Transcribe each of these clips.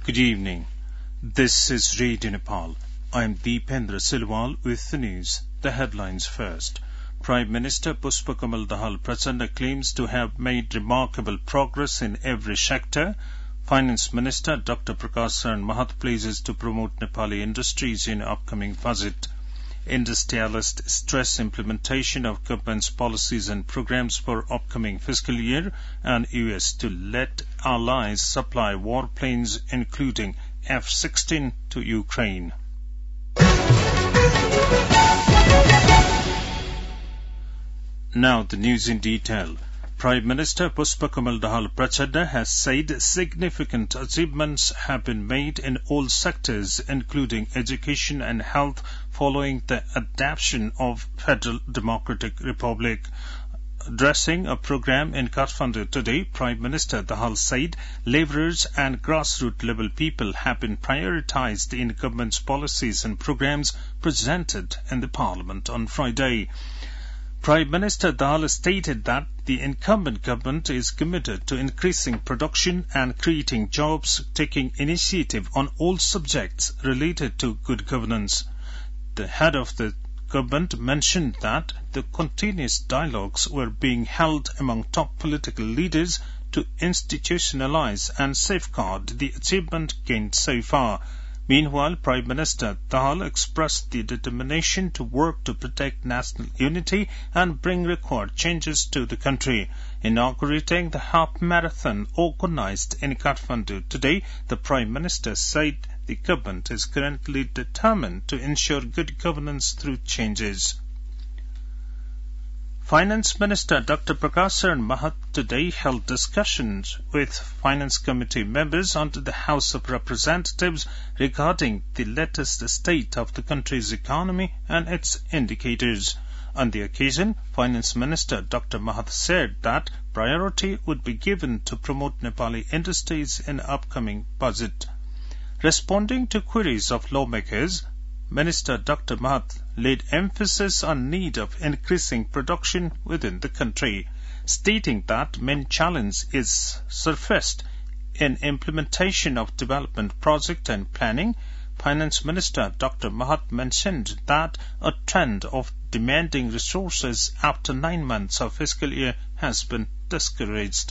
Good evening. This is Radio Nepal. I am Deependra Silwal with the news. The headlines first. Prime Minister Pushpakamal Dahal Prachanda claims to have made remarkable progress in every sector. Finance Minister Dr. Prakash Saran Mahat pleases to promote Nepali industries in upcoming budget. Industrialists stress implementation of government's policies and programs for upcoming fiscal year, and US to let allies supply warplanes including F-16 to Ukraine. Now the news in detail. Prime Minister Pushpakamal Dahal Prachanda has said significant achievements have been made in all sectors, including education and health, following the adoption of Federal Democratic Republic. Addressing a program in Kathmandu today, Prime Minister Dahal said labourers and grassroots level people have been prioritised in government's policies and programs presented in the Parliament on Friday. Prime Minister Dahal stated that the incumbent government is committed to increasing production and creating jobs, taking initiative on all subjects related to good governance. The head of the government mentioned that the continuous dialogues were being held among top political leaders to institutionalize and safeguard the achievement gained so far. Meanwhile, Prime Minister Dahal expressed the determination to work to protect national unity and bring required changes to the country. Inaugurating the half marathon organized in Kathmandu today, the Prime Minister said the government is currently determined to ensure good governance through changes. Finance Minister Dr. Prakash Saran Mahat today held discussions with Finance Committee members under the House of Representatives regarding the latest state of the country's economy and its indicators. On the occasion, Finance Minister Dr. Mahat said that priority would be given to promote Nepali industries in upcoming budget. Responding to queries of lawmakers, Minister Dr. Mahat laid emphasis on need of increasing production within the country, stating that main challenge is surfaced in implementation of development project and planning. Finance Minister Dr. Mahat mentioned that a trend of demanding resources after 9 months of fiscal year has been discouraged.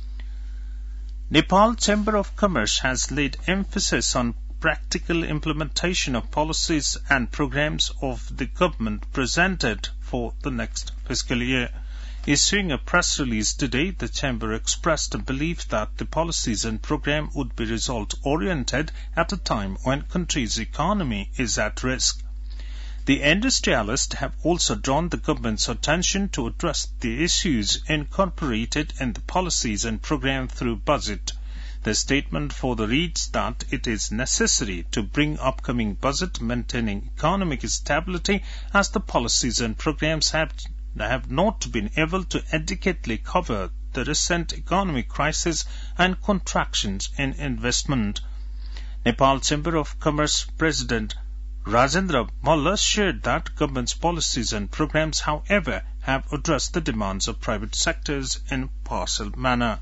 Nepal Chamber of Commerce has laid emphasis on practical implementation of policies and programs of the government presented for the next fiscal year. Issuing a press release today, the Chamber expressed a belief that the policies and program would be result-oriented at a time when country's economy is at risk. The industrialists have also drawn the government's attention to address the issues incorporated in the policies and program through budget. The statement further reads that it is necessary to bring upcoming budget maintaining economic stability as the policies and programs have not been able to adequately cover the recent economic crisis and contractions in investment. Nepal Chamber of Commerce President Rajendra Malla shared that government's policies and programs, however, have addressed the demands of private sectors in partial manner.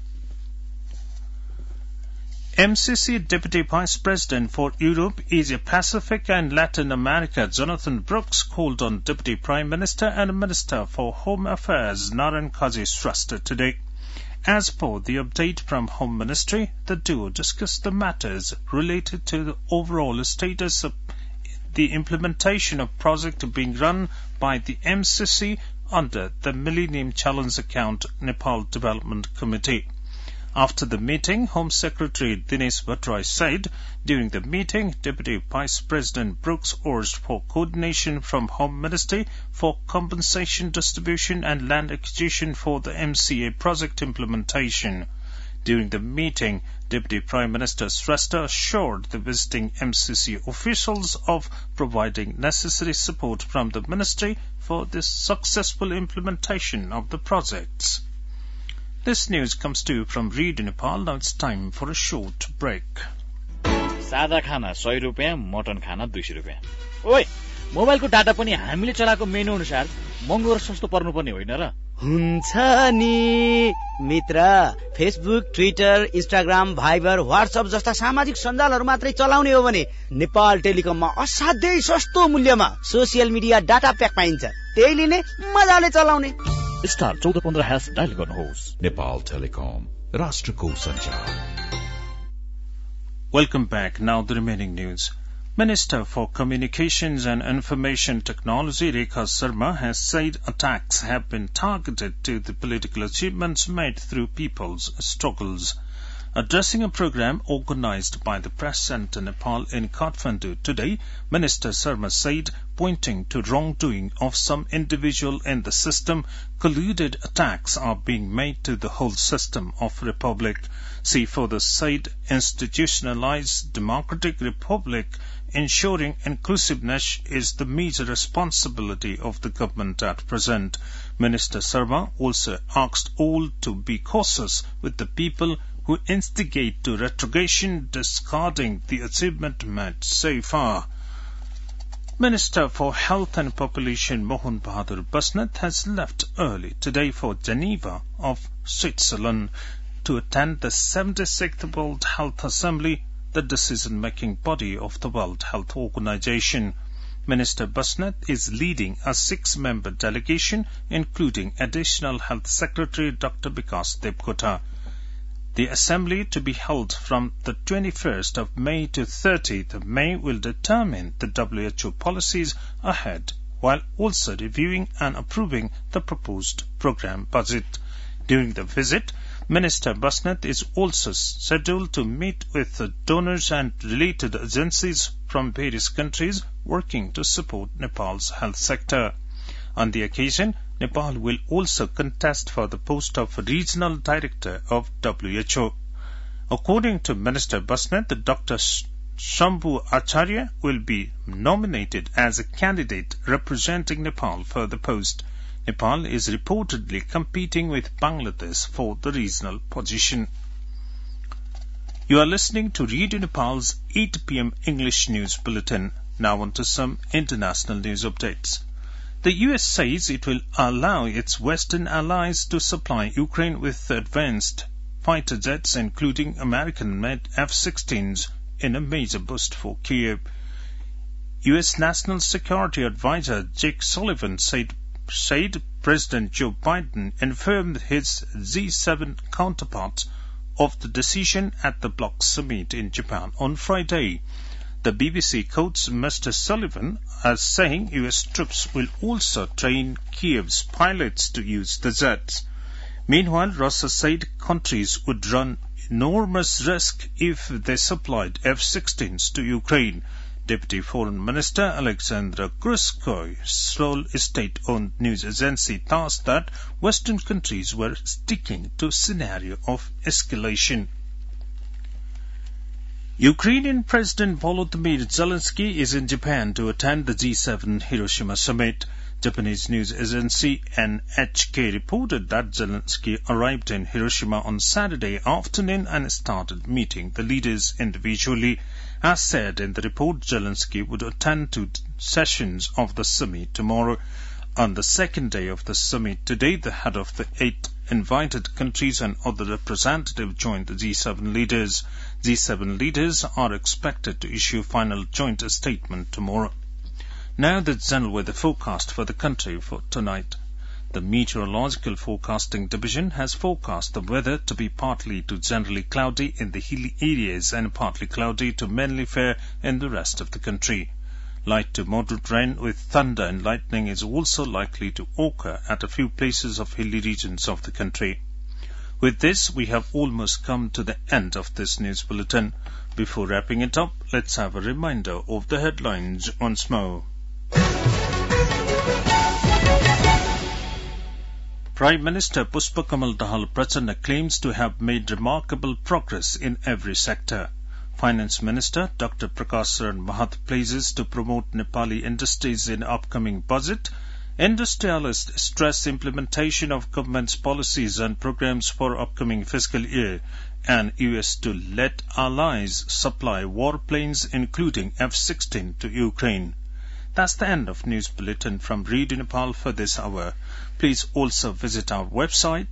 MCC Deputy Vice President for Europe, Asia Pacific and Latin America Jonathan Brooks called on Deputy Prime Minister and Minister for Home Affairs Narayan Kaji Shrestha today. As per the update from Home Ministry, the duo discussed the matters related to the overall status of the implementation of project being run by the MCC under the Millennium Challenge Account Nepal Development Committee. After the meeting, Home Secretary Dinesh Bhattarai said, during the meeting, Deputy Vice President Brooks urged for coordination from Home Ministry for compensation distribution and land acquisition for the MCA project implementation. During the meeting, Deputy Prime Minister Shrestha assured the visiting MCC officials of providing necessary support from the Ministry for the successful implementation of the projects. This news comes to you from Radio Nepal. Now it's time for a short break. सादा खाना 100 रुपैयाँ, mutton खाना 200 रुपैयाँ. ओइ, मोबाइलको data पनि हामीले चलाएको मेनु अनुसार महँगो र सस्तो पर्नुपर्ने होइन र? हुन्छ नि मित्र। Facebook, Twitter, Instagram, Viber, WhatsApp जस्ता सामाजिक सञ्जालहरू मात्रै चलाउने हो भने नेपाल टेलिकममा असाध्यै सस्तो मूल्यमा सोसियल मिडिया डाटा प्याक पाइन्छ। त्यही लिने, मजाले चलाउने। स्टार 1415# डायल गर्नुहोस्। नेपाल टेलिकम, राष्ट्रको सञ्चार। Welcome back. Now the remaining news. Minister for Communications and Information Technology Rekha Sharma has said attacks have been targeted to the political achievements made through people's struggles. Addressing a program organized by the Press Center Nepal in Kathmandu today, Minister Sharma said, pointing to wrongdoing of some individual in the system, colluded attacks are being made to the whole system of republic. She further said, institutionalized democratic republic ensuring inclusiveness is the major responsibility of the government at present. Minister Sharma also asked all to be cautious with the people who instigate to retrogression, discarding the achievement made so far. Minister for Health and Population Mohan Bahadur Basnet has left early today for Geneva of Switzerland to attend the 76th World Health Assembly, the decision-making body of the World Health Organization. Minister Basnet is leading a 6-member delegation, including Additional Health Secretary Dr. Vikas Debkota. The assembly, to be held from the 21st of May to 30th of May, will determine the WHO policies ahead, while also reviewing and approving the proposed program budget. During the visit, Minister Basnet is also scheduled to meet with donors and related agencies from various countries working to support Nepal's health sector. On the occasion, Nepal will also contest for the post of Regional Director of WHO. According to Minister Basnet, Dr. Shambhu Acharya will be nominated as a candidate representing Nepal for the post. Nepal is reportedly competing with Bangladesh for the regional position. You are listening to Radio Nepal's 8 p.m. English News Bulletin. Now on to some international news updates. The US says it will allow its Western allies to supply Ukraine with advanced fighter jets, including American-made F-16s, in a major boost for Kyiv. US National Security Advisor Jake Sullivan said President Joe Biden informed his G7 counterparts of the decision at the bloc summit in Japan on Friday. The BBC quotes Mr. Sullivan as saying US troops will also train Kyiv's pilots to use the jets. Meanwhile, Russia said countries would run enormous risk if they supplied F-16s to Ukraine. Deputy Foreign Minister Alexandra Grushkoy told a state-owned news agency TASS that Western countries were sticking to a scenario of escalation. Ukrainian President Volodymyr Zelensky is in Japan to attend the G7 Hiroshima summit. Japanese news agency NHK reported that Zelensky arrived in Hiroshima on Saturday afternoon and started meeting the leaders individually. As said in the report, Zelensky would attend 2 sessions of the summit tomorrow. On the second day of the summit today, the head of the 8 invited countries and other representatives joined the G7 leaders. G7 leaders are expected to issue final joint statement tomorrow. Now the general weather forecast for the country for tonight. The Meteorological Forecasting Division has forecast the weather to be partly to generally cloudy in the hilly areas and partly cloudy to mainly fair in the rest of the country. Light to moderate rain with thunder and lightning is also likely to occur at a few places of hilly regions of the country. With this, we have almost come to the end of this news bulletin. Before wrapping it up, let's have a reminder of the headlines once more. Prime Minister Pushpakamal Dahal Prachanda claims to have made remarkable progress in every sector. Finance Minister Dr. Prakash Saran Mahat pleases to promote Nepali industries in upcoming budget. Industrialists stress implementation of government's policies and programs for upcoming fiscal year, and US to let allies supply warplanes including F-16 to Ukraine. That's the end of News Bulletin from Radio Nepal for this hour. Please also visit our website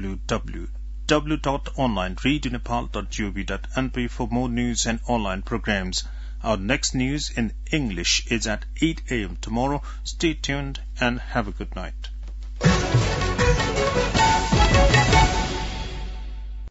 www.onlineradionepal.gov.np for more news and online programs. Our next news in English is at 8 a.m. tomorrow. Stay tuned and have a good night.